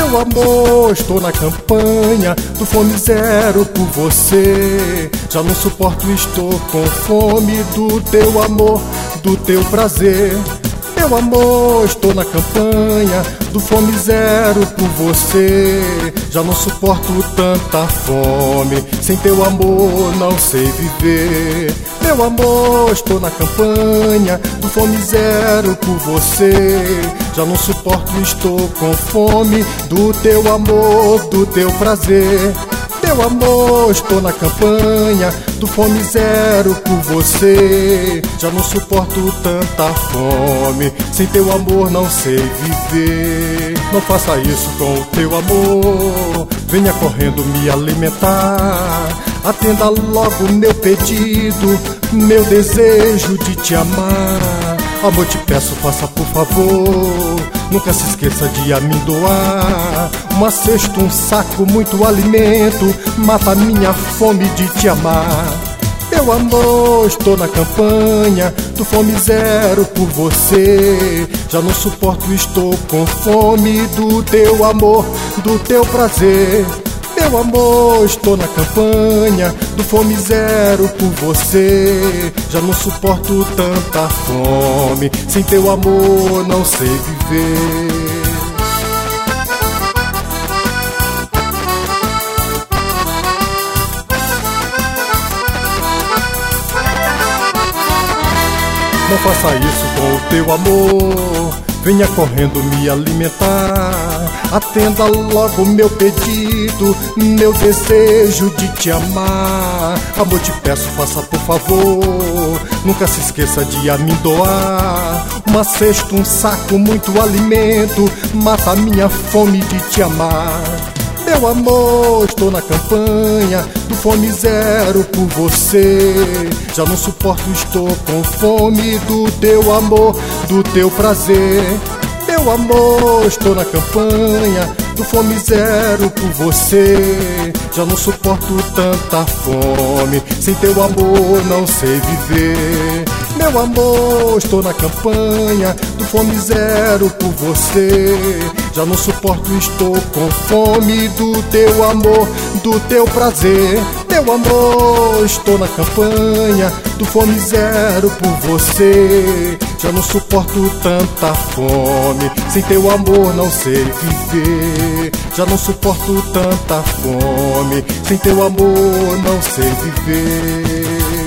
Meu amor, estou na campanha do Fome Zero por você. Já não suporto, estou com fome do teu amor, do teu prazer. Meu amor, estou na campanha do Fome Zero por você. Já não suporto tanta fome, sem teu amor não sei viver. Meu amor, estou na campanha do Fome Zero por você. Já não suporto, estou com fome do teu amor, do teu prazer. Meu amor, estou na campanha do Fome Zero por você. Já não suporto tanta fome, sem teu amor não sei viver. Não faça isso com o teu amor, venha correndo me alimentar. Atenda logo meu pedido, meu desejo de te amar. Amor, te peço, faça por favor, nunca se esqueça de a mim doar. Uma cesta, um saco, muito alimento, mata a minha fome de te amar. Meu amor, estou na campanha do Fome Zero por você. Já não suporto, estou com fome do teu amor, do teu prazer. Meu amor, estou na campanha do Fome Zero por você. Já não suporto tanta fome, sem teu amor não sei viver. Não faça isso com o teu amor, venha correndo me alimentar. Atenda logo meu pedido, meu desejo de te amar. Amor, te peço, faça por favor, nunca se esqueça de a mim doar. Uma cesta, um saco, muito alimento, mata a minha fome de te amar. Meu amor, estou na campanha do Fome Zero por você. Já não suporto, estou com fome do teu amor, do teu prazer. Meu amor, estou na campanha do Fome Zero por você. Já não suporto tanta fome, sem teu amor não sei viver. Meu amor, estou na campanha do Fome Zero por você. Já não suporto, estou com fome do teu amor, do teu prazer. Meu amor, estou na campanha do Fome Zero por você. Já não suporto tanta fome, sem teu amor não sei viver. Já não suporto tanta fome, sem teu amor não sei viver.